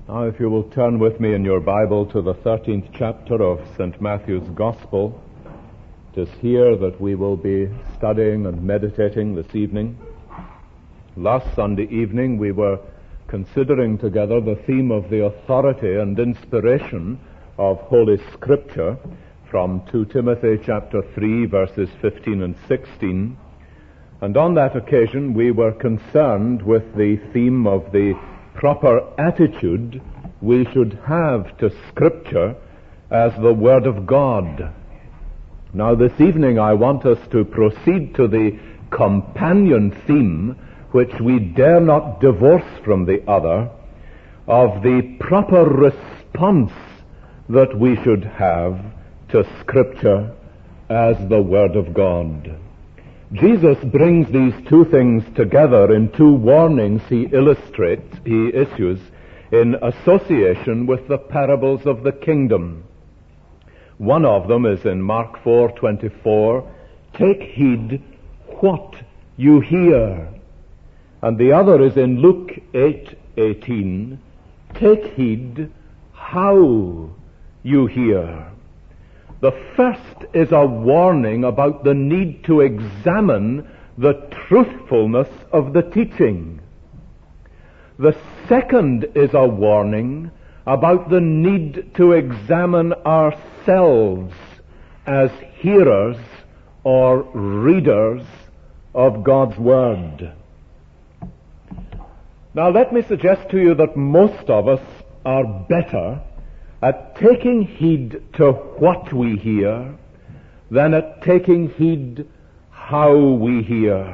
Now, if you will turn with me in your Bible to the 13th chapter of St. Matthew's Gospel, it is here that we will be studying and meditating this evening. Last Sunday evening we were considering together the theme of the authority and inspiration of Holy Scripture from 2 Timothy chapter 3 verses 15 and 16. And on that occasion we were concerned with the theme of the proper attitude we should have to Scripture as the Word of God. Now this evening I want us to proceed to the companion theme, which we dare not divorce from the other, of the proper response that we should have to Scripture as the Word of God. Jesus brings these two things together in two warnings he issues in association with the parables of the kingdom. One of them is in Mark 4:24, "Take heed what you hear." And the other is in Luke 8:18, "Take heed how you hear." The first is a warning about the need to examine the truthfulness of the teaching. The second is a warning about the need to examine ourselves as hearers or readers of God's Word. Now let me suggest to you that most of us are better at taking heed to what we hear than at taking heed how we hear.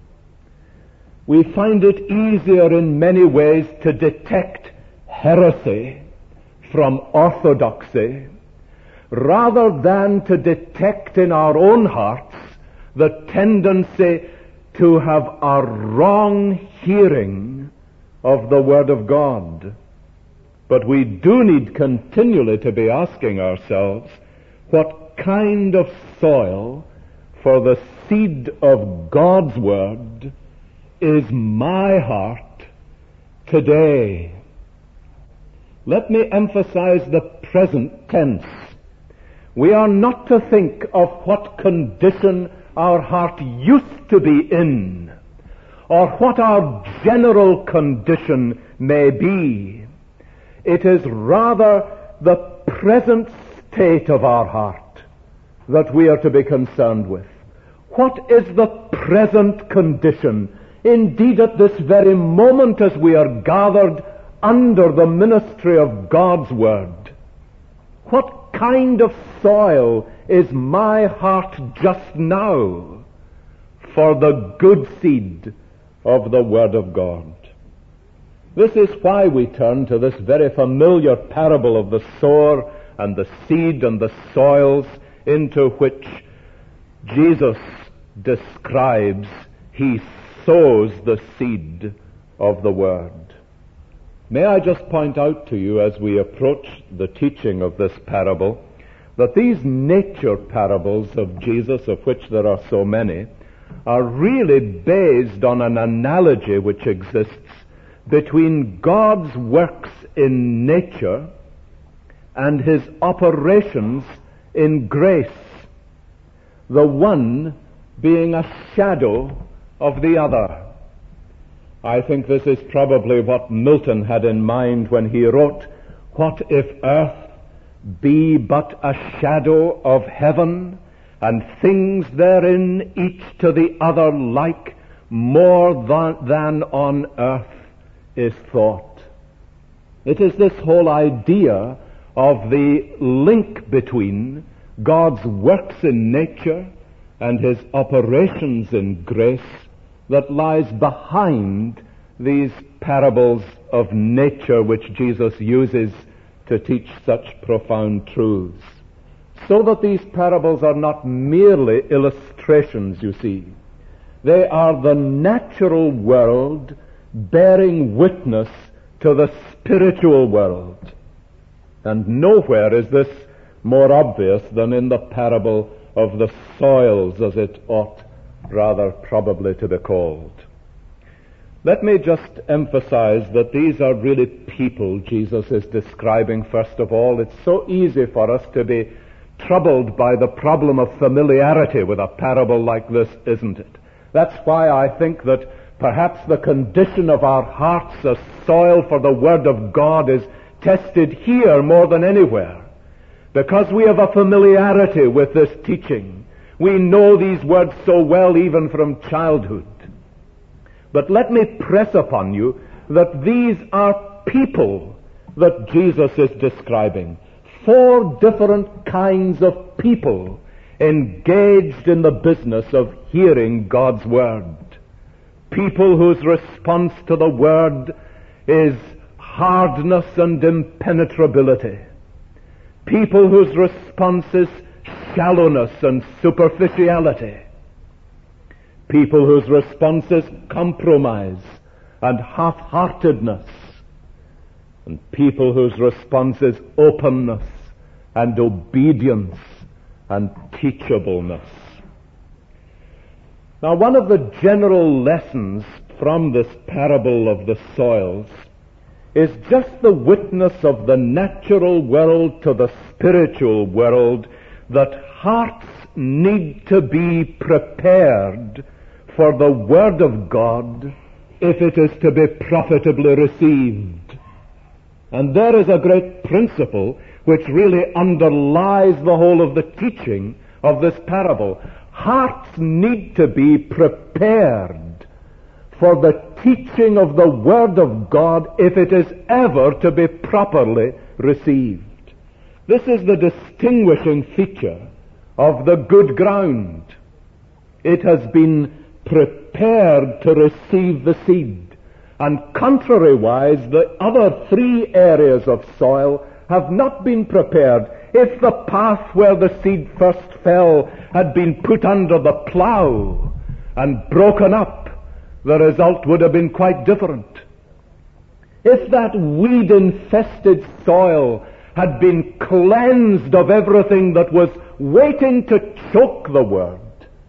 We find it easier in many ways to detect heresy from orthodoxy rather than to detect in our own hearts the tendency to have a wrong hearing of the Word of God. But we do need continually to be asking ourselves, what kind of soil for the seed of God's Word is my heart today? Let me emphasize the present tense. We are not to think of what condition our heart used to be in, or what our general condition may be. It is rather the present state of our heart that we are to be concerned with. What is the present condition? Indeed, at this very moment as we are gathered under the ministry of God's Word, what kind of soil is my heart just now for the good seed of the Word of God? This is why we turn to this very familiar parable of the sower and the seed and the soils into which Jesus describes he sows the seed of the Word. May I just point out to you as we approach the teaching of this parable that these nature parables of Jesus, of which there are so many, are really based on an analogy which exists between God's works in nature and his operations in grace, the one being a shadow of the other. I think this is probably what Milton had in mind when he wrote, "What if earth be but a shadow of heaven, and things therein each to the other like, more than on earth is thought." It is this whole idea of the link between God's works in nature and his operations in grace that lies behind these parables of nature which Jesus uses to teach such profound truths. So that these parables are not merely illustrations, you see. They are the natural world bearing witness to the spiritual world. And nowhere is this more obvious than in the parable of the soils, as it ought rather probably to be called. Let me just emphasize that these are really people Jesus is describing first of all. It's so easy for us to be troubled by the problem of familiarity with a parable like this, isn't it? That's why I think that perhaps the condition of our hearts as soil for the Word of God is tested here more than anywhere. Because we have a familiarity with this teaching. We know these words so well even from childhood. But let me press upon you that these are people that Jesus is describing. 4 different kinds of people engaged in the business of hearing God's Word. People whose response to the Word is hardness and impenetrability. People whose response is shallowness and superficiality. People whose response is compromise and half-heartedness. And people whose response is openness and obedience and teachableness. Now, one of the general lessons from this parable of the soils is just the witness of the natural world to the spiritual world, that hearts need to be prepared for the Word of God if it is to be profitably received. And there is a great principle which really underlies the whole of the teaching of this parable. Hearts need to be prepared for the teaching of the Word of God if it is ever to be properly received. This is the distinguishing feature of the good ground. It has been prepared to receive the seed. And contrariwise, the other 3 areas of soil have not been prepared. If the path where the seed first fell had been put under the plow and broken up, the result would have been quite different. If that weed-infested soil had been cleansed of everything that was waiting to choke the Word,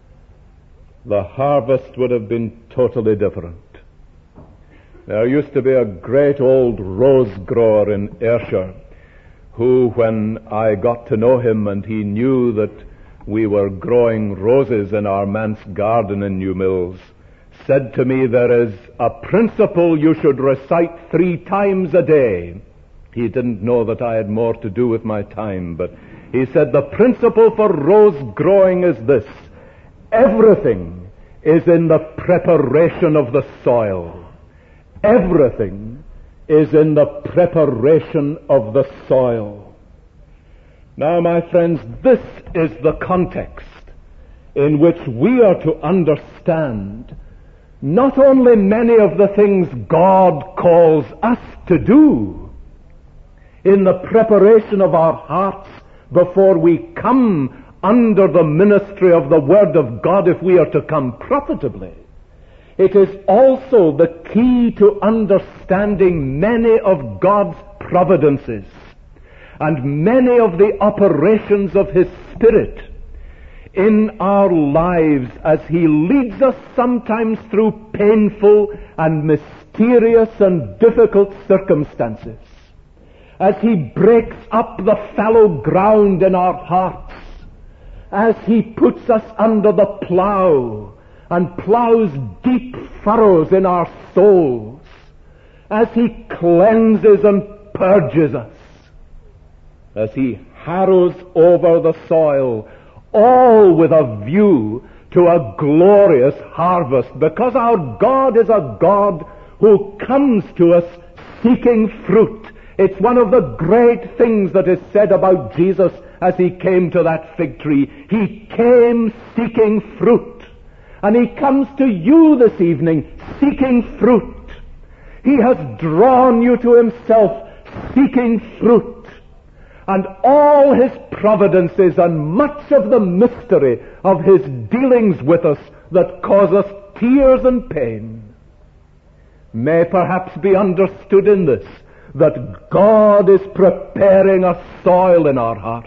the harvest would have been totally different. There used to be a great old rose grower in Ayrshire who, when I got to know him and he knew that we were growing roses in our manse garden in New Mills, said to me, there is a principle you should recite 3 times a day. He didn't know that I had more to do with my time, but he said, the principle for rose growing is this: everything is in the preparation of the soil. Everything is in the preparation of the soil. Now, my friends, this is the context in which we are to understand not only many of the things God calls us to do in the preparation of our hearts before we come under the ministry of the Word of God, if we are to come profitably. It is also the key to understanding many of God's providences and many of the operations of His Spirit in our lives as He leads us sometimes through painful and mysterious and difficult circumstances, as He breaks up the fallow ground in our hearts, as He puts us under the plow and plows deep furrows in our souls, as He cleanses and purges us, as He harrows over the soil, all with a view to a glorious harvest, because our God is a God who comes to us seeking fruit. It's one of the great things that is said about Jesus as He came to that fig tree. He came seeking fruit. And He comes to you this evening seeking fruit. He has drawn you to Himself seeking fruit. And all His providences and much of the mystery of His dealings with us that cause us tears and pain may perhaps be understood in this, that God is preparing a soil in our hearts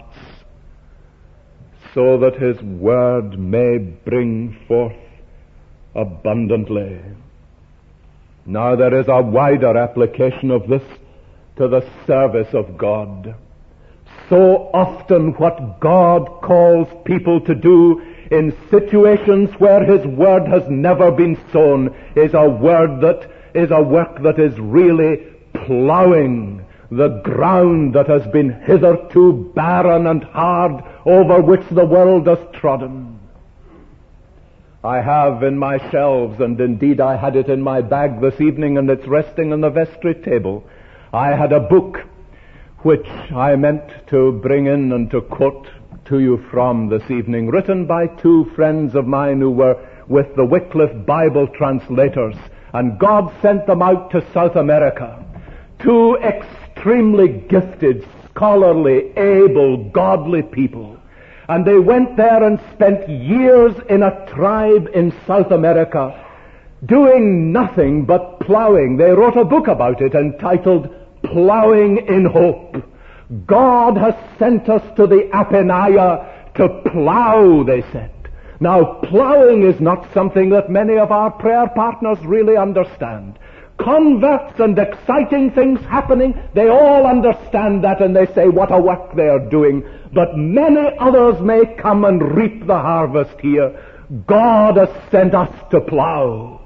so that His Word may bring forth abundantly. Now there is a wider application of this to the service of God. So often what God calls people to do in situations where His Word has never been sown is a work that is really plowing the ground that has been hitherto barren and hard, over which the world has trodden. I have in my shelves, and indeed I had it in my bag this evening, and it's resting on the vestry table. I had a book which I meant to bring in and to quote to you from this evening, written by two friends of mine who were with the Wycliffe Bible translators, and God sent them out to South America. Two extremely gifted, scholarly, able, godly people. And they went there and spent years in a tribe in South America doing nothing but plowing. They wrote a book about it entitled Plowing in Hope. God has sent us to the Apennine to plow, they said. Now, plowing is not something that many of our prayer partners really understand. Converts and exciting things happening, they all understand that, and they say what a work they are doing. But many others may come and reap the harvest here. God has sent us to plow.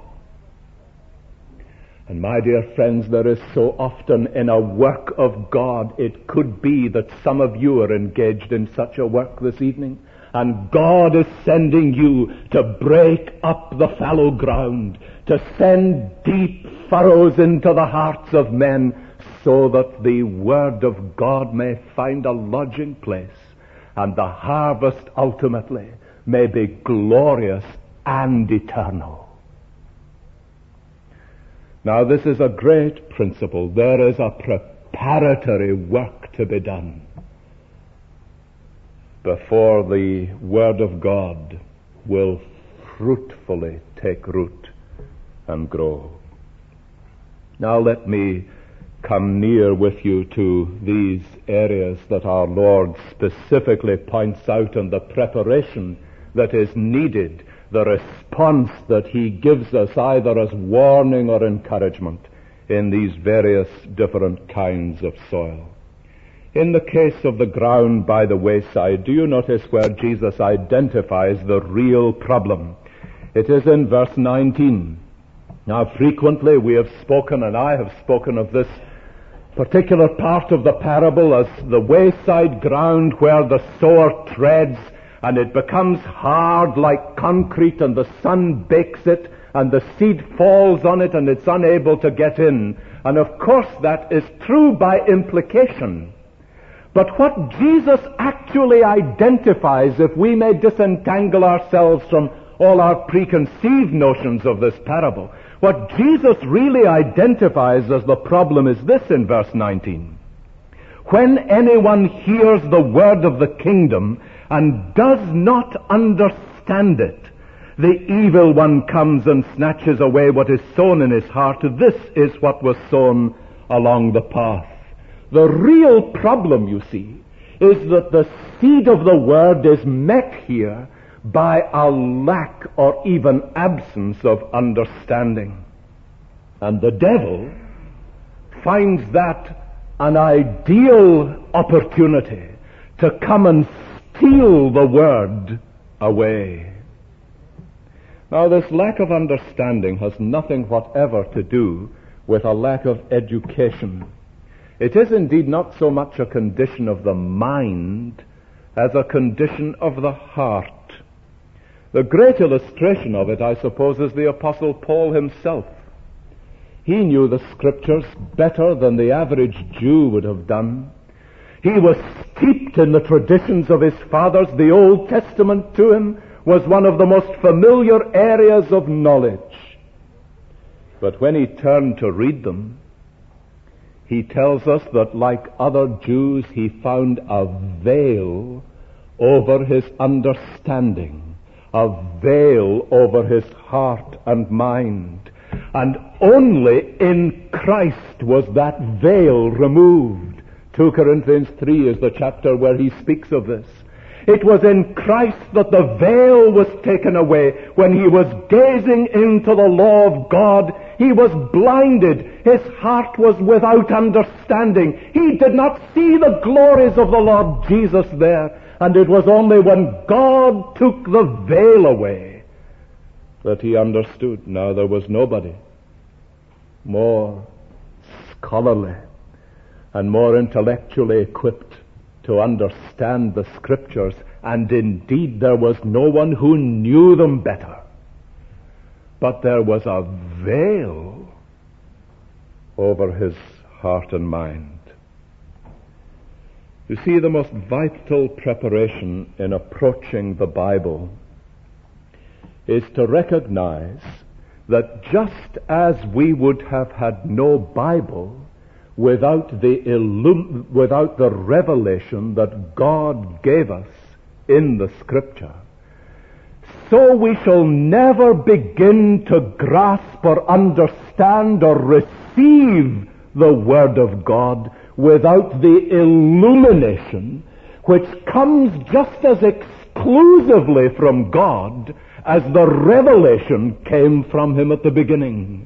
And my dear friends, there is so often in a work of God, it could be that some of you are engaged in such a work this evening, and God is sending you to break up the fallow ground, to send deep furrows into the hearts of men, so that the Word of God may find a lodging place, and the harvest ultimately may be glorious and eternal. Now, this is a great principle. There is a preparatory work to be done before the Word of God will fruitfully take root and grow. Now let me come near with you to these areas that our Lord specifically points out, and the preparation that is needed, the response that He gives us either as warning or encouragement in these various different kinds of soil. In the case of the ground by the wayside, do you notice where Jesus identifies the real problem? It is in verse 19. Now, frequently we have spoken, and I have spoken, of this particular part of the parable as the wayside ground where the sower treads, and it becomes hard like concrete, and the sun bakes it, and the seed falls on it, and it's unable to get in. And of course that is true by implication. But what Jesus actually identifies, if we may disentangle ourselves from all our preconceived notions of this parable, what Jesus really identifies as the problem is this in verse 19. When anyone hears the word of the kingdom and does not understand it, the evil one comes and snatches away what is sown in his heart. This is what was sown along the path. The real problem, you see, is that the seed of the word is met here by a lack or even absence of understanding. And the devil finds that an ideal opportunity to come and steal the word away. Now, this lack of understanding has nothing whatever to do with a lack of education. It is indeed not so much a condition of the mind as a condition of the heart. The great illustration of it, I suppose, is the Apostle Paul himself. He knew the Scriptures better than the average Jew would have done. He was steeped in the traditions of his fathers. The Old Testament to him was one of the most familiar areas of knowledge. But when he turned to read them, he tells us that like other Jews, he found a veil over his understanding, a veil over his heart and mind. And only in Christ was that veil removed. 2 Corinthians 3 is the chapter where he speaks of this. It was in Christ that the veil was taken away. When he was gazing into the law of God, he was blinded. His heart was without understanding. He did not see the glories of the Lord Jesus there. And it was only when God took the veil away that he understood. Now there was nobody more scholarly and more intellectually equipped to understand the Scriptures, and indeed there was no one who knew them better. But there was a veil over his heart and mind. You see, the most vital preparation in approaching the Bible is to recognize that just as we would have had no Bible without the revelation that God gave us in the Scripture, so we shall never begin to grasp or understand or receive the Word of God without the illumination which comes just as exclusively from God as the revelation came from him at the beginning.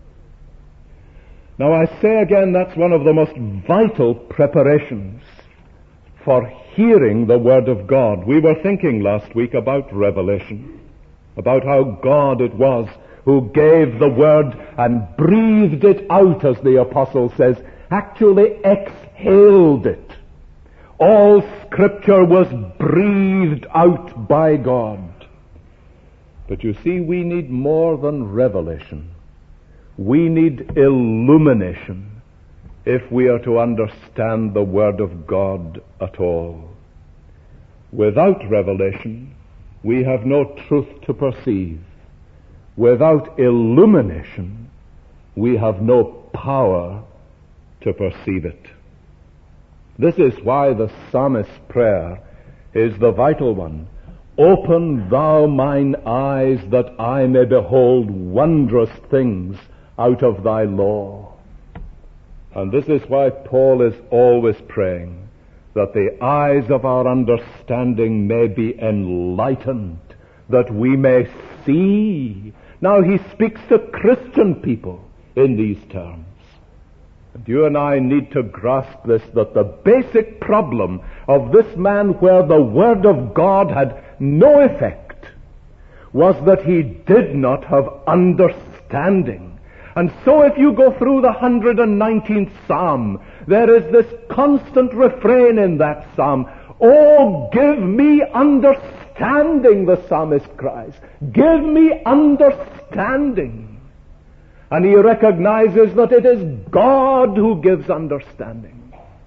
Now I say again, that's one of the most vital preparations for hearing the Word of God. We were thinking last week about revelation, about how God it was who gave the Word and breathed it out, as the Apostle says, actually exhaled it. All Scripture was breathed out by God. But you see, we need more than revelation. We need illumination if we are to understand the Word of God at all. Without revelation, we have no truth to perceive. Without illumination, we have no power to perceive it. This is why the psalmist's prayer is the vital one. Open thou mine eyes that I may behold wondrous things out of thy law. And this is why Paul is always praying that the eyes of our understanding may be enlightened, that we may see. Now he speaks to Christian people in these terms. And you and I need to grasp this, that the basic problem of this man where the Word of God had no effect was that he did not have understanding. And so if you go through the 119th Psalm, there is this constant refrain in that Psalm, "Oh, give me understanding," the psalmist cries. "Give me understanding." And he recognizes that it is God who gives understanding.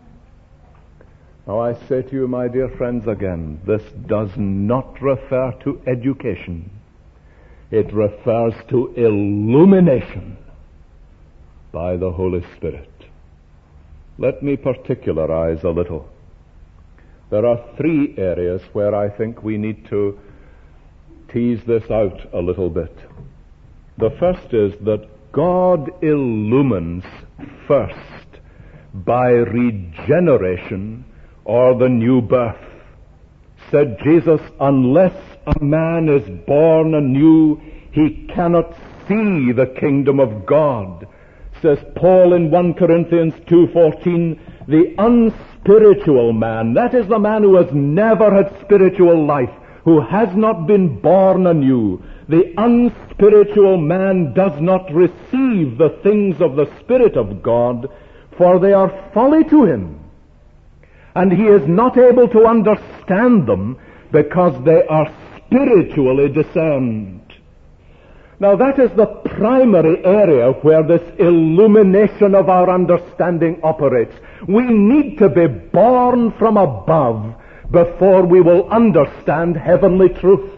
Now I say to you, my dear friends, again, this does not refer to education. It refers to illumination by the Holy Spirit. Let me particularize a little. There are 3 areas where I think we need to tease this out a little bit. The first is that God illumines first by regeneration or the new birth. Said Jesus, unless a man is born anew, he cannot see the kingdom of God. Says Paul in 1 Corinthians 2:14, the unspiritual man, that is the man who has never had spiritual life, who has not been born anew, the unspiritual man does not receive the things of the Spirit of God, for they are folly to him. And he is not able to understand them because they are spiritually discerned. Now that is the primary area where this illumination of our understanding operates. We need to be born from above before we will understand heavenly truth.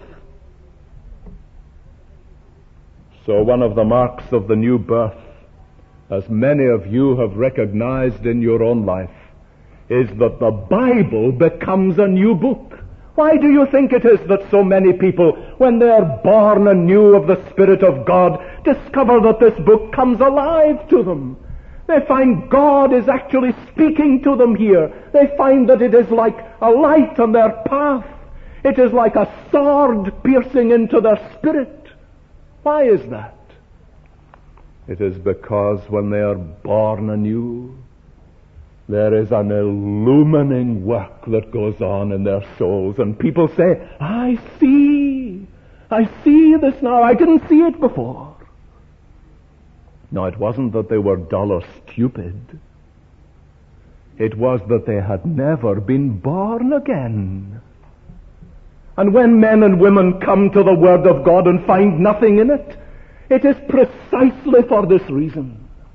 So one of the marks of the new birth, as many of you have recognized in your own life, is that the Bible becomes a new book. Why do you think it is that so many people, when they are born anew of the Spirit of God, discover that this book comes alive to them? They find God is actually speaking to them here. They find that it is like a light on their path. It is like a sword piercing into their spirit. Why is that? It is because when they are born anew, there is an illumining work that goes on in their souls, and people say, I see this now, I didn't see it before. No, it wasn't that they were dull or stupid. It was that they had never been born again. And when men and women come to the Word of God and find nothing in it, it is precisely for this reason.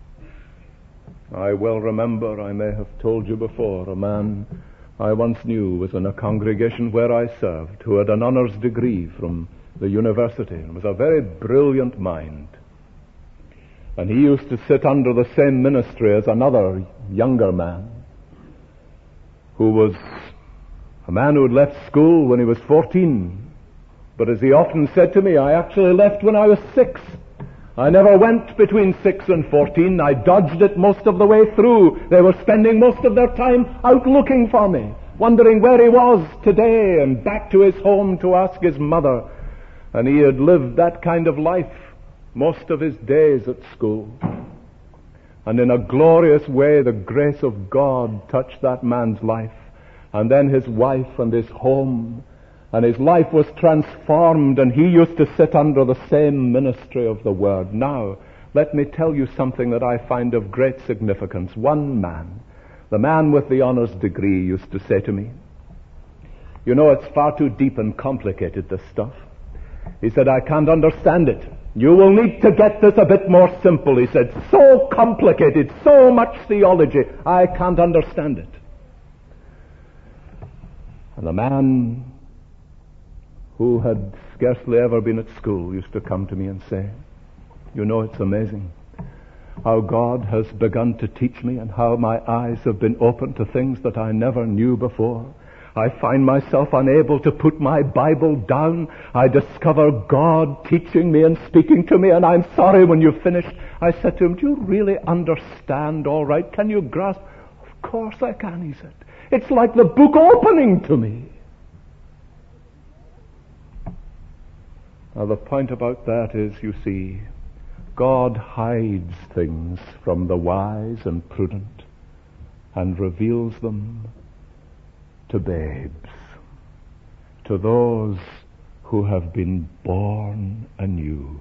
I well remember, I may have told you before, a man I once knew was in a congregation where I served, who had an honors degree from the university and was a very brilliant mind. And he used to sit under the same ministry as another younger man, who was a man who had left school when he was 14. But as he often said to me, I actually left when I was 6. I never went between 6 and 14. I dodged it most of the way through. They were spending most of their time out looking for me, wondering where he was today, and back to his home to ask his mother. And he had lived that kind of life most of his days at school. And in a glorious way, the grace of God touched that man's life, and then his wife and his home, and his life was transformed, and he used to sit under the same ministry of the Word. Now, let me tell you something that I find of great significance. One man, the man with the honors degree, used to say to me, you know, it's far too deep and complicated, this stuff. He said, I can't understand it. You will need to get this a bit more simple, he said. So complicated, so much theology, I can't understand it. And the man who had scarcely ever been at school used to come to me and say, you know, it's amazing how God has begun to teach me and how my eyes have been opened to things that I never knew before. I find myself unable to put my Bible down. I discover God teaching me and speaking to me, and I'm sorry when you've finished. I said to him, do you really understand all right? Can you grasp? Of course I can, he said. It's like the book opening to me. Now the point about that is, you see, God hides things from the wise and prudent and reveals them to babes, to those who have been born anew.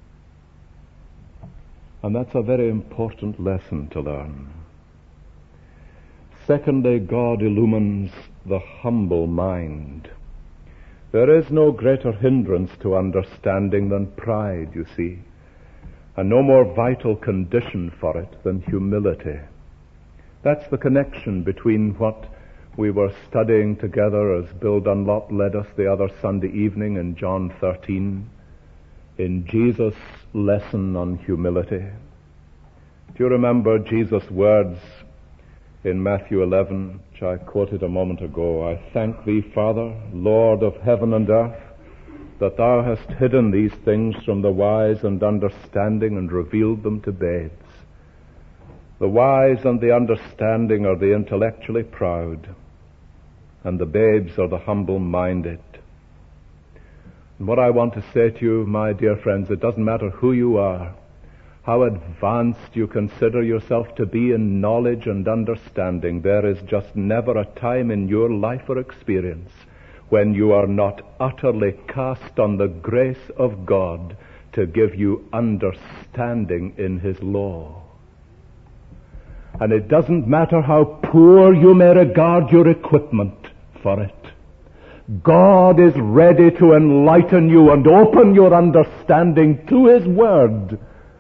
And that's a very important lesson to learn. Secondly, God illumines the humble mind. There is no greater hindrance to understanding than pride, you see, and no more vital condition for it than humility. That's the connection between what we were studying together as Bill Dunlop led us the other Sunday evening in John 13, in Jesus' lesson on humility. Do you remember Jesus' words in Matthew 11, which I quoted a moment ago? I thank thee, Father, Lord of heaven and earth, that thou hast hidden these things from the wise and understanding and revealed them to babes. The wise and the understanding are the intellectually proud, and the babes are the humble-minded. And what I want to say to you, my dear friends, it doesn't matter who you are, how advanced you consider yourself to be in knowledge and understanding, there is just never a time in your life or experience when you are not utterly cast on the grace of God to give you understanding in His law. And it doesn't matter how poor you may regard your equipment for it. God is ready to enlighten you and open your understanding to His Word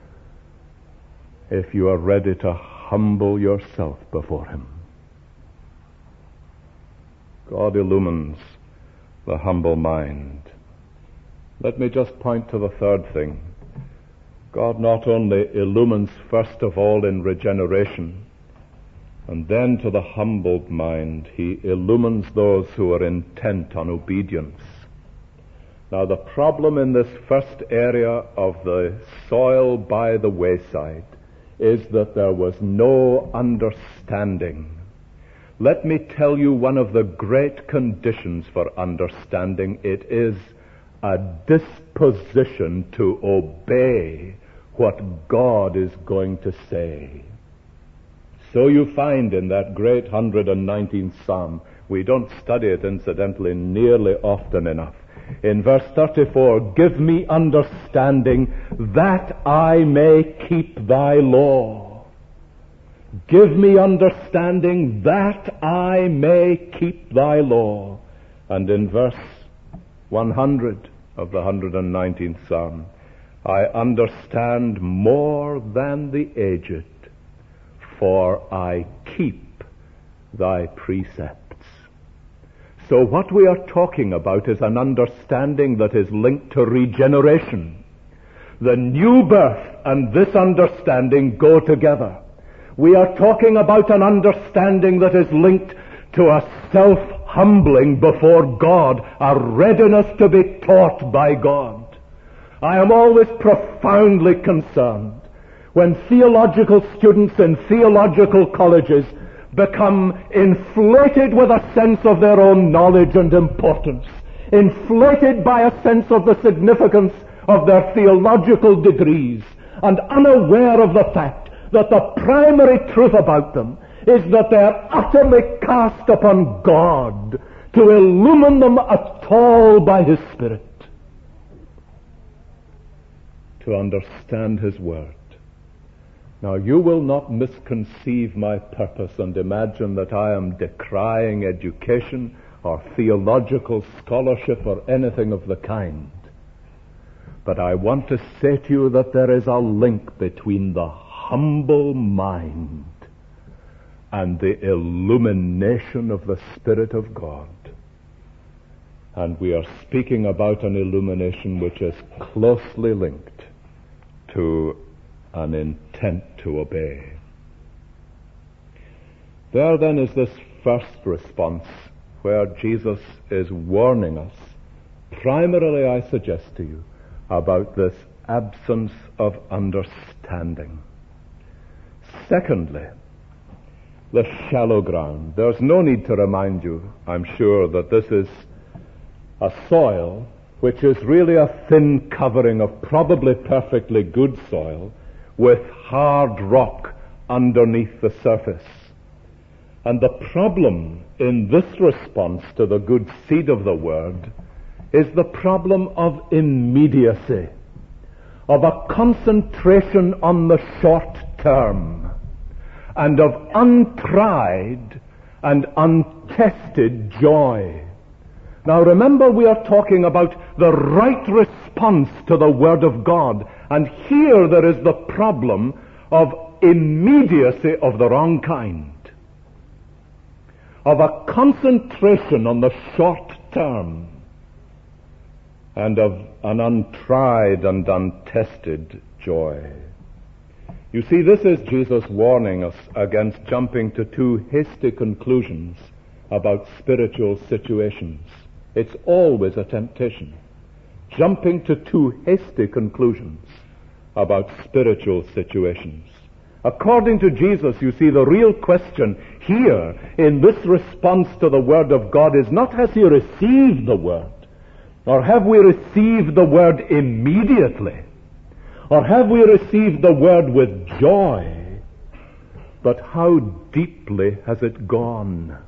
if you are ready to humble yourself before Him. God illumines the humble mind. Let me just point to the third thing. God not only illumines first of all in regeneration, and then to the humbled mind, He illumines those who are intent on obedience. Now the problem in this first area of the soil by the wayside is that there was no understanding. Let me tell you one of the great conditions for understanding. It is a disposition to obey what God is going to say. So you find in that great 119th Psalm, we don't study it incidentally nearly often enough. In verse 34, give me understanding that I may keep thy law. Give me understanding that I may keep thy law. And in verse 100 of the 119th Psalm, I understand more than the aged, for I keep thy precepts. So what we are talking about is an understanding that is linked to regeneration. The new birth and this understanding go together. We are talking about an understanding that is linked to a self-humbling before God, a readiness to be taught by God. I am always profoundly concerned when theological students in theological colleges become inflated with a sense of their own knowledge and importance, inflated by a sense of the significance of their theological degrees, and unaware of the fact that the primary truth about them is that they are utterly cast upon God to illumine them at all by His Spirit, to understand His Word. Now, you will not misconceive my purpose and imagine that I am decrying education or theological scholarship or anything of the kind. But I want to say to you that there is a link between the humble mind and the illumination of the Spirit of God. And we are speaking about an illumination which is closely linked to an intent to obey. There then is this first response where Jesus is warning us, primarily I suggest to you, about this absence of understanding. Secondly, the shallow ground. There's no need to remind you, I'm sure, that this is a soil which is really a thin covering of probably perfectly good soil with hard rock underneath the surface. And the problem in this response to the good seed of the Word is the problem of immediacy, of a concentration on the short term, and of untried and untested joy. Now remember, we are talking about the right response to the Word of God, and here there is the problem of immediacy of the wrong kind, of a concentration on the short term, and of an untried and untested joy. You see, this is Jesus warning us against jumping to too hasty conclusions about spiritual situations. It's always a temptation. Jumping to too hasty conclusions about spiritual situations. According to Jesus, you see, the real question here in this response to the Word of God is not has he received the Word, or have we received the Word immediately, or have we received the Word with joy, but how deeply has it gone?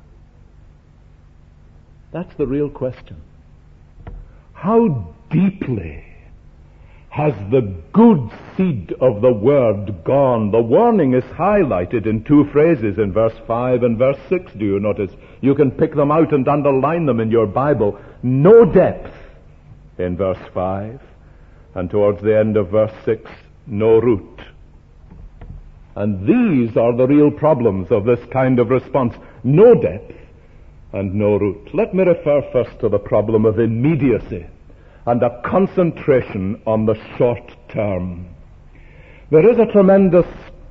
That's the real question. How deeply has the good seed of the Word gone? The warning is highlighted in two phrases in verse 5 and verse 6. Do you notice? You can pick them out and underline them in your Bible. No depth in verse 5, and towards the end of verse 6, no root. And these are the real problems of this kind of response. No depth and no root. Let me refer first to the problem of immediacy and a concentration on the short term. There is a tremendous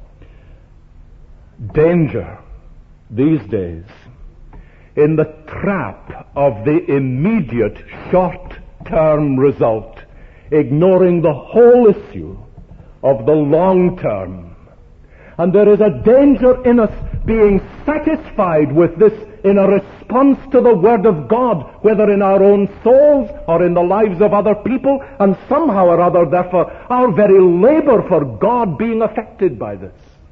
danger these days in the trap of the immediate short-term result, ignoring the whole issue of the long term, And there is a danger in us being satisfied with this in a response to the Word of God, whether in our own souls or in the lives of other people, and somehow or other, therefore, our very labor for God being affected by this.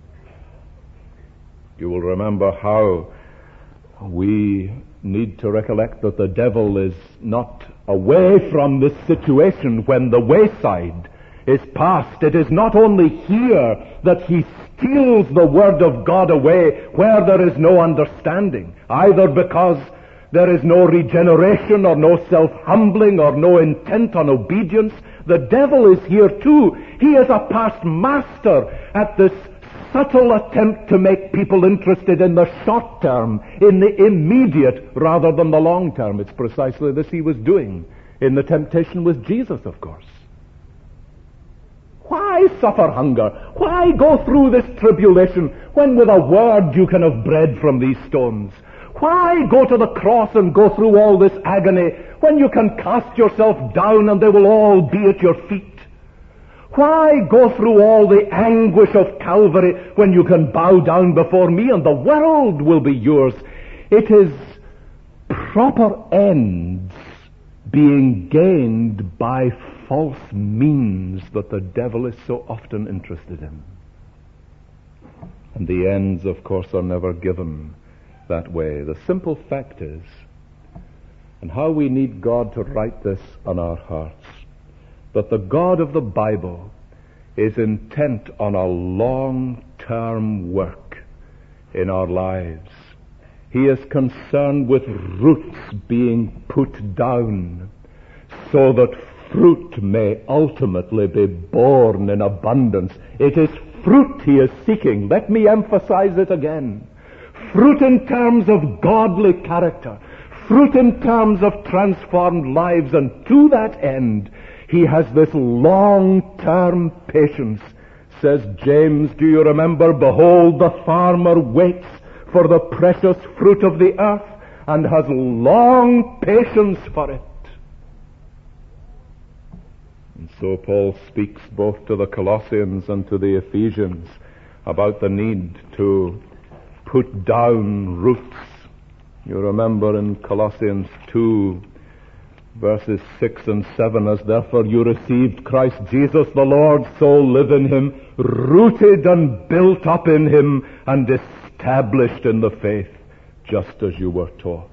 You will remember how we need to recollect that the devil is not away from this situation when the wayside is past. It is not only here that he steals the Word of God away where there is no understanding, either because there is no regeneration or no self-humbling or no intent on obedience. The devil is here too. He is a past master at this subtle attempt to make people interested in the short term, in the immediate, rather than the long term. It's precisely this he was doing in the temptation with Jesus, of course. Why suffer hunger? Why go through this tribulation when with a word you can have bread from these stones? Why go to the cross and go through all this agony when you can cast yourself down and they will all be at your feet? Why go through all the anguish of Calvary when you can bow down before me and the world will be yours? It is proper ends being gained by false means that the devil is so often interested in. And the ends, of course, are never given that way. The simple fact is, and how we need God to write this on our hearts, that the God of the Bible is intent on a long-term work in our lives. He is concerned with roots being put down so that fruit may ultimately be born in abundance. It is fruit he is seeking. Let me emphasize it again. Fruit in terms of godly character. Fruit in terms of transformed lives. And to that end, he has this long-term patience. Says James, do you remember? Behold, the farmer waits for the precious fruit of the earth and has long patience for it. And so Paul speaks both to the Colossians and to the Ephesians about the need to put down roots. You remember in Colossians 2, verses 6 and 7, as therefore you received Christ Jesus the Lord, so live in him, rooted and built up in him, and established in the faith, just as you were taught.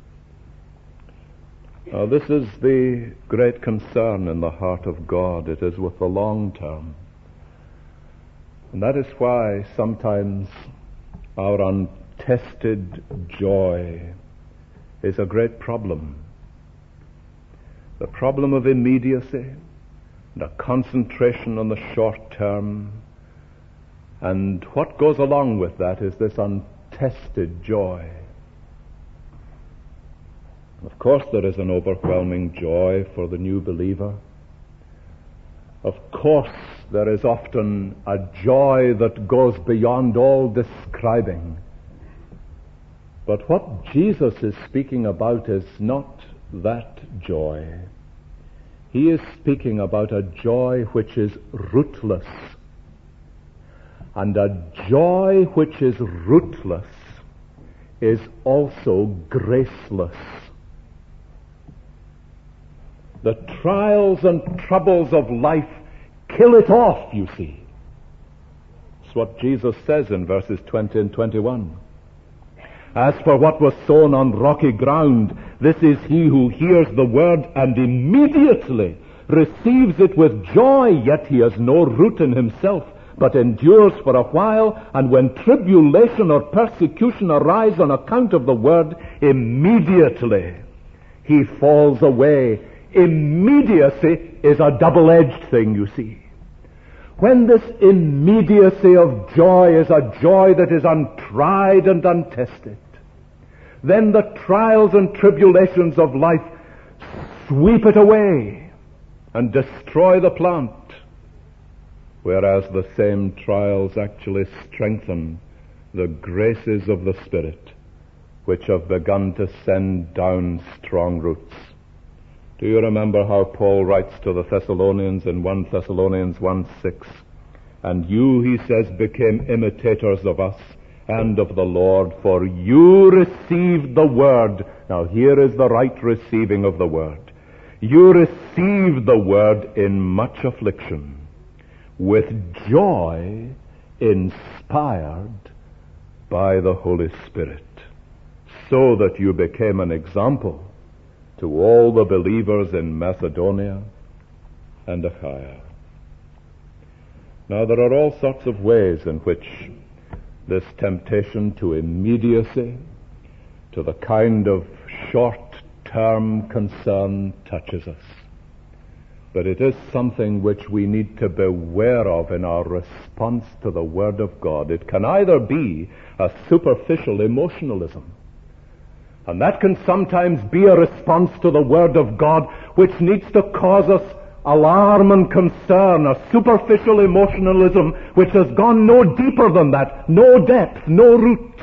Now, this is the great concern in the heart of God. It is with the long term. And that is why sometimes our untested joy is a great problem. The problem of immediacy and a concentration on the short term. And what goes along with that is this untested joy. Of course, there is an overwhelming joy for the new believer. Of course, there is often a joy that goes beyond all describing. But what Jesus is speaking about is not that joy. He is speaking about a joy which is rootless. And a joy which is rootless is also graceless. The trials and troubles of life kill it off, you see. It's what Jesus says in verses 20 and 21. As for what was sown on rocky ground, this is he who hears the word and immediately receives it with joy, yet he has no root in himself, but endures for a while, and when tribulation or persecution arise on account of the word, immediately he falls away. Immediacy is a double-edged thing, you see. When this immediacy of joy is a joy that is untried and untested, then the trials and tribulations of life sweep it away and destroy the plant, whereas the same trials actually strengthen the graces of the Spirit, which have begun to send down strong roots. Do you remember how Paul writes to the Thessalonians in 1 Thessalonians 1:6? And you, he says, became imitators of us and of the Lord, for you received the word. Now here is the right receiving of the word. You received the word in much affliction, with joy inspired by the Holy Spirit, so that you became an example to all the believers in Macedonia and Achaia. Now there are all sorts of ways in which this temptation to immediacy, to the kind of short-term concern touches us. But it is something which we need to beware of in our response to the Word of God. It can either be a superficial emotionalism, and that can sometimes be a response to the Word of God which needs to cause us alarm and concern, a superficial emotionalism which has gone no deeper than that, no depth, no root.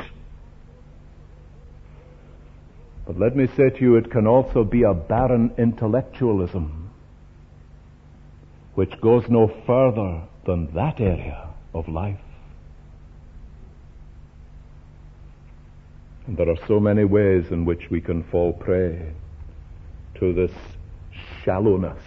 But let me say to you, it can also be a barren intellectualism which goes no further than that area of life. And there are so many ways in which we can fall prey to this shallowness.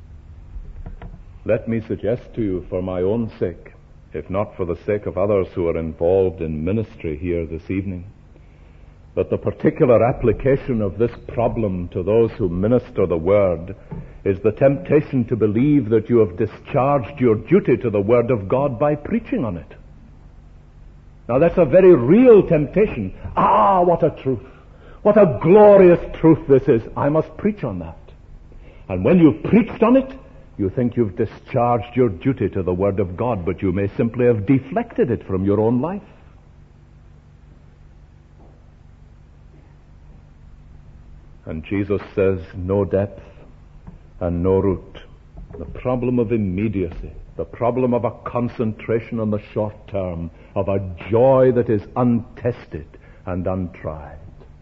Let me suggest to you, for my own sake, if not for the sake of others who are involved in ministry here this evening, that the particular application of this problem to those who minister the Word is the temptation to believe that you have discharged your duty to the Word of God by preaching on it. Now that's a very real temptation. Ah, what a truth. What a glorious truth this is. I must preach on that. And when you've preached on it, you think you've discharged your duty to the Word of God, but you may simply have deflected it from your own life. And Jesus says, no depth and no root. The problem of immediacy, the problem of a concentration on the short term, of a joy that is untested and untried.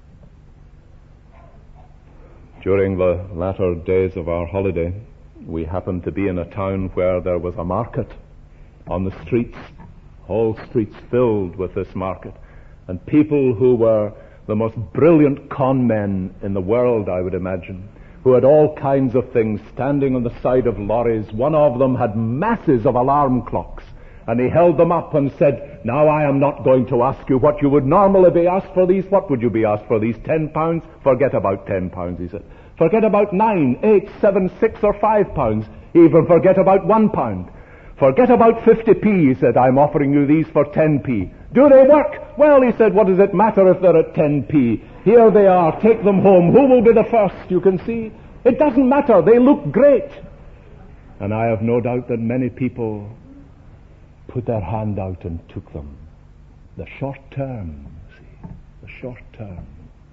During the latter days of our holiday, we happened to be in a town where there was a market on the streets, whole streets filled with this market, and people who were the most brilliant con men in the world, I would imagine, who had all kinds of things standing on the side of lorries. One of them had masses of alarm clocks, and he held them up and said, now I am not going to ask you what you would normally be asked for these. What would you be asked for these? £10? Forget about £10, he said. Forget about 9, 8, 7, 6 or 5 pounds. Even forget about £1. Forget about 50p, he said. I'm offering you these for 10p. Do they work? Well, he said, what does it matter if they're at 10p? Here they are. Take them home. Who will be the first? You can see. It doesn't matter. They look great. And I have no doubt that many people put their hand out and took them. The short term, see. The short term.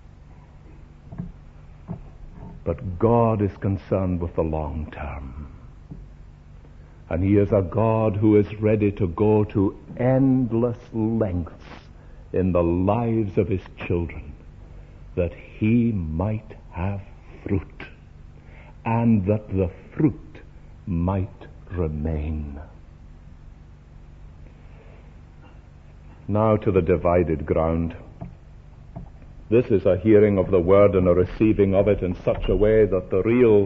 But God is concerned with the long term. And He is a God who is ready to go to endless lengths in the lives of His children, that He might have fruit, and that the fruit might remain. Now to the divided ground. This is a hearing of the Word and a receiving of it in such a way that the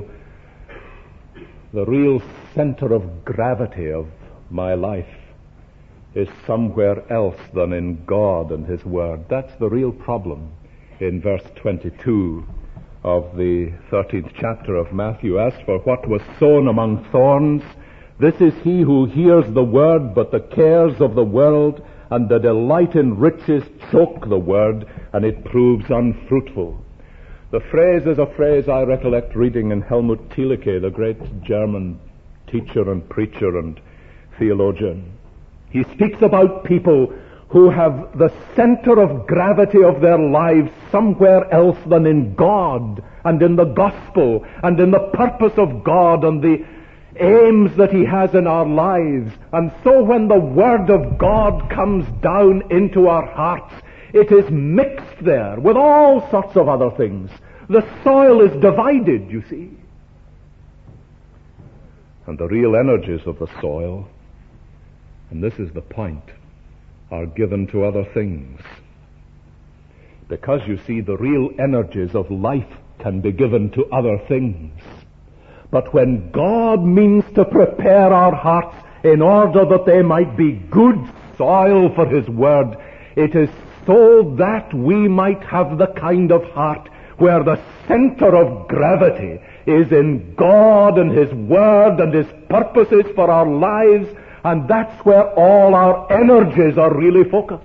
real center of gravity of my life is somewhere else than in God and His Word. That's the real problem in verse 22 of the 13th chapter of Matthew. As for what was sown among thorns, this is he who hears the Word, but the cares of the world and the delight in riches choke the Word, and it proves unfruitful. The phrase is a phrase I recollect reading in Helmut Thielicke, the great German teacher and preacher and theologian. He speaks about people who have the center of gravity of their lives somewhere else than in God and in the gospel and in the purpose of God and the aims that He has in our lives. And so when the Word of God comes down into our hearts, it is mixed there with all sorts of other things. The soil is divided, you see. And the real energies of the soil and this is the point, are given to other things. Because, you see, the real energies of life can be given to other things. But when God means to prepare our hearts in order that they might be good soil for His Word, it is so that we might have the kind of heart where the center of gravity is in God and His Word and His purposes for our lives, and that's where all our energies are really focused.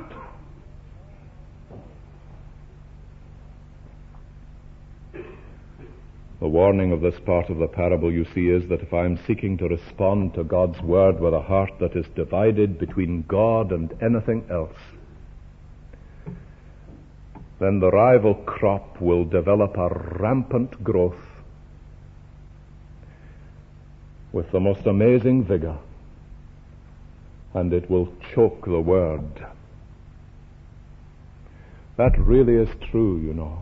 The warning of this part of the parable, you see, is that if I'm seeking to respond to God's Word with a heart that is divided between God and anything else, then the rival crop will develop a rampant growth with the most amazing vigor, and it will choke the Word. That really is true, you know.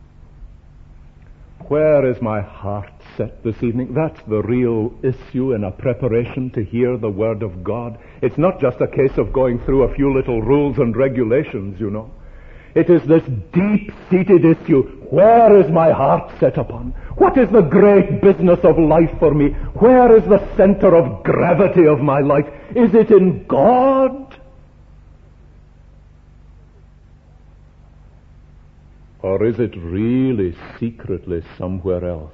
Where is my heart set this evening? That's the real issue in a preparation to hear the Word of God. It's not just a case of going through a few little rules and regulations, you know. It is this deep-seated issue. Where is my heart set upon? What is the great business of life for me? Where is the center of gravity of my life? Is it in God? Or is it really secretly somewhere else?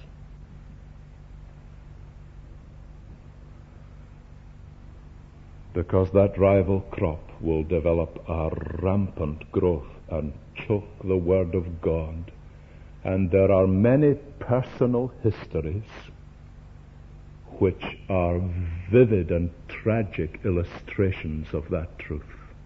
Because that rival crop will develop a rampant growth and choke the Word of God. And there are many personal histories which are vivid and tragic illustrations of that truth.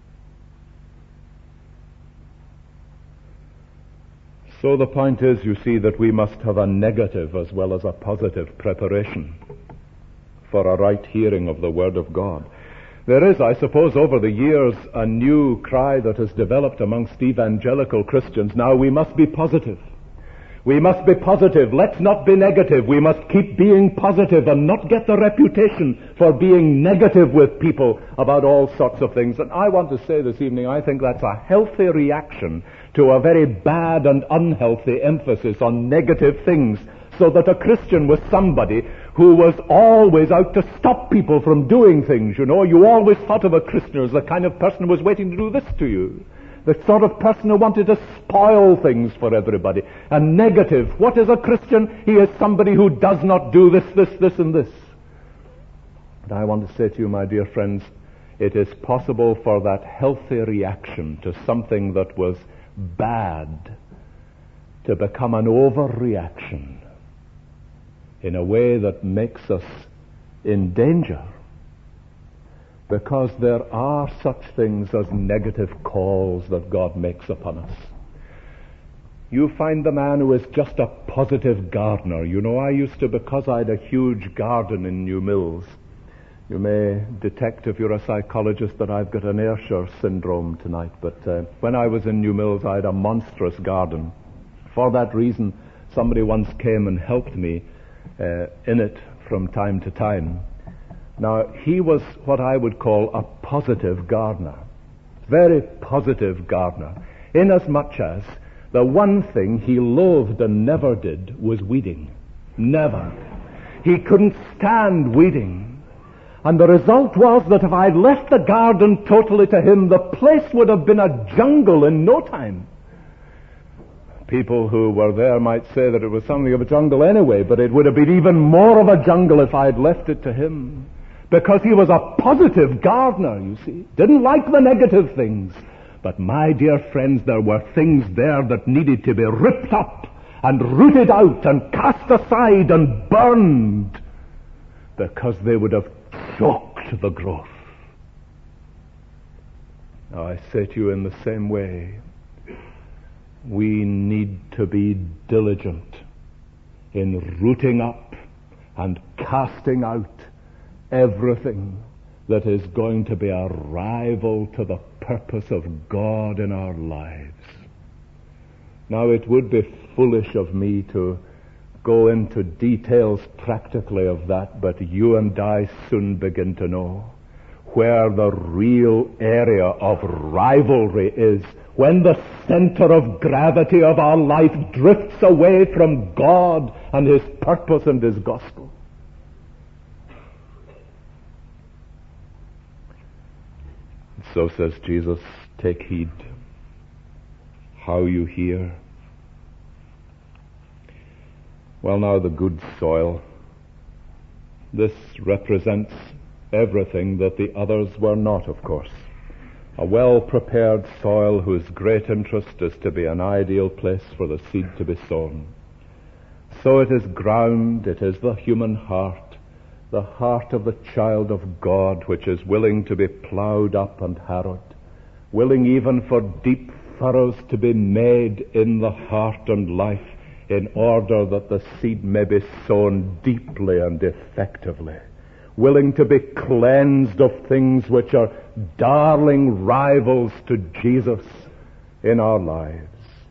So the point is, you see, that we must have a negative as well as a positive preparation for a right hearing of the Word of God. There is, I suppose, over the years, a new cry that has developed amongst evangelical Christians. Now we must be positive. We must be positive. Let's not be negative. We must keep being positive and not get the reputation for being negative with people about all sorts of things. And I want to say this evening, I think that's a healthy reaction to a very bad and unhealthy emphasis on negative things, so that a Christian was somebody who was always out to stop people from doing things, you know. You always thought of a Christian as the kind of person who was waiting to do this to you. The sort of person who wanted to spoil things for everybody. And negative. What is a Christian? He is somebody who does not do this, and this. And I want to say to you, my dear friends, it is possible for that healthy reaction to something that was bad to become an overreaction in a way that makes us in danger, because there are such things as negative calls that God makes upon us. You find the man who is just a positive gardener. You know, I used to, because I had a huge garden in New Mills. You may detect, if you're a psychologist, that I've got an Ayrshire syndrome tonight, but when I was in New Mills, I had a monstrous garden. For that reason, somebody once came and helped me in it from time to time. Now, he was what I would call a positive gardener. Very positive gardener. Inasmuch as the one thing he loathed and never did was weeding. Never. He couldn't stand weeding. And the result was that if I'd left the garden totally to him, the place would have been a jungle in no time. People who were there might say that it was something of a jungle anyway, but it would have been even more of a jungle if I'd left it to him. Because he was a positive gardener, you see. Didn't like the negative things. But my dear friends, there were things there that needed to be ripped up and rooted out and cast aside and burned, because they would have choked the growth. Now I say to you, in the same way, we need to be diligent in rooting up and casting out everything that is going to be a rival to the purpose of God in our lives. Now, it would be foolish of me to go into details practically of that, but you and I soon begin to know. where the real area of rivalry is, when the center of gravity of our life drifts away from God and His purpose and His gospel. So says Jesus, take heed how you hear. Well, now the good soil. This represents everything that the others were not, of course. A well-prepared soil whose great interest is to be an ideal place for the seed to be sown. So it is ground, it is the human heart, the heart of the child of God, which is willing to be plowed up and harrowed, willing even for deep furrows to be made in the heart and life, in order that the seed may be sown deeply and effectively, willing to be cleansed of things which are darling rivals to Jesus in our lives.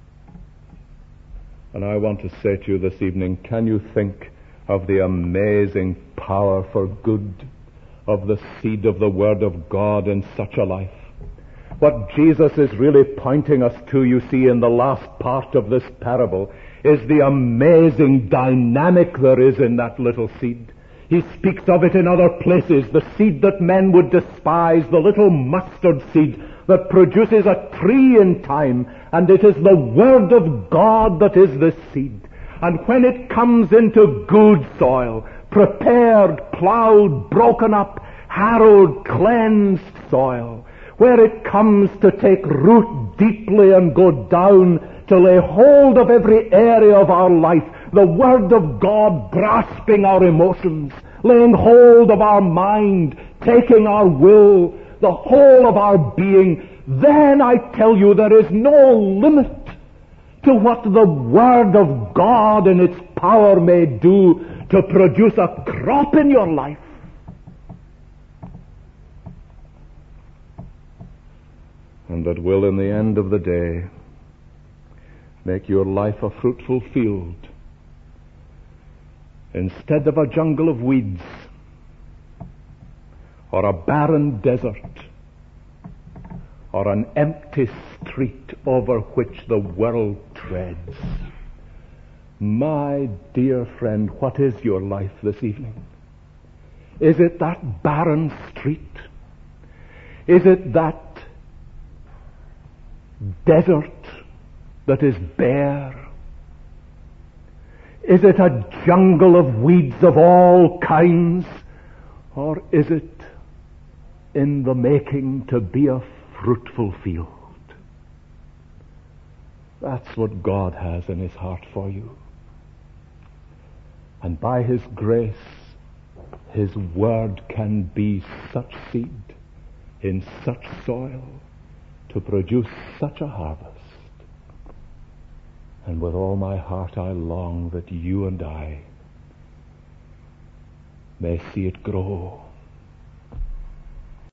And I want to say to you this evening, can you think of the amazing power for good of the seed of the Word of God in such a life? What Jesus is really pointing us to, you see, in the last part of this parable, is the amazing dynamic there is in that little seed. He speaks of it in other places, the seed that men would despise, the little mustard seed that produces a tree in time, and it is the Word of God that is this seed. And when it comes into good soil, prepared, plowed, broken up, harrowed, cleansed soil, where it comes to take root deeply and go down to lay hold of every area of our life, the Word of God grasping our emotions, laying hold of our mind, taking our will, the whole of our being, then I tell you there is no limit to what the Word of God in its power may do to produce a crop in your life. And that will, in the end of the day, make your life a fruitful field instead of a jungle of weeds or a barren desert or an empty street over which the world treads. My dear friend, what is your life this evening? Is it that barren street? Is it that desert that is bare? Is it a jungle of weeds of all kinds? Or is it in the making to be a fruitful field? That's what God has in His heart for you. And by His grace, His Word can be such seed in such soil to produce such a harvest. And with all my heart I long that you and I may see it grow